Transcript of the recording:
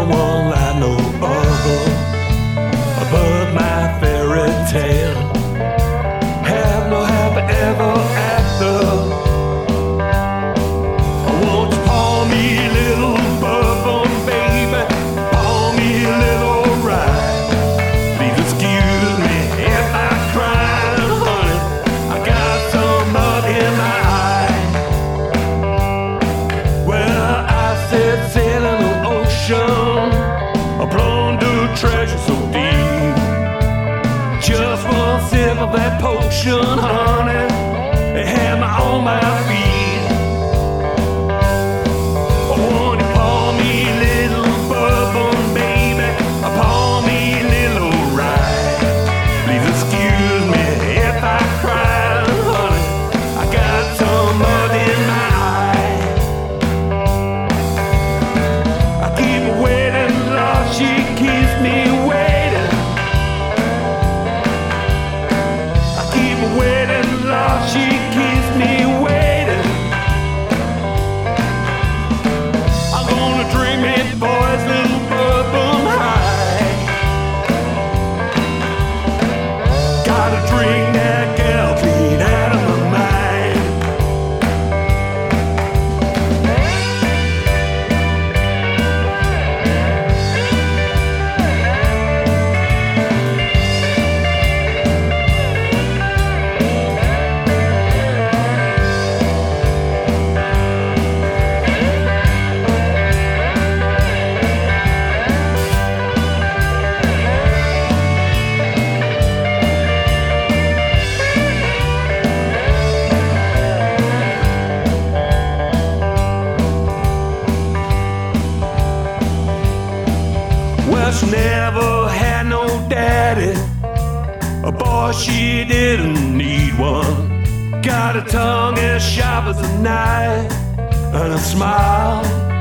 someone like no other, but my fairy tale have no happy ever after. Won't you pour me a little bourbon, baby? Pour me a little rye. Please excuse me if I cry, honey. I got some mud in my eye. Well, I said sail in the ocean, I plunder treasure so deep. Just one sip of that potion, honey, it had me on my feet. Won't you pour me a little bourbon, baby? Pour me a little rye. Please excuse me if I cry, honey. I got some mud in my eye. I keep waiting, Lord, she keeps me waiting. I keep waiting, Lord, she keeps me waiting. I'm gonna drink me boys little bourbon high. Gotta drink that gal clean out of my mind. Well, she never had no daddy. A boy, she didn't need one. Got a tongue as sharp as a knife and a smile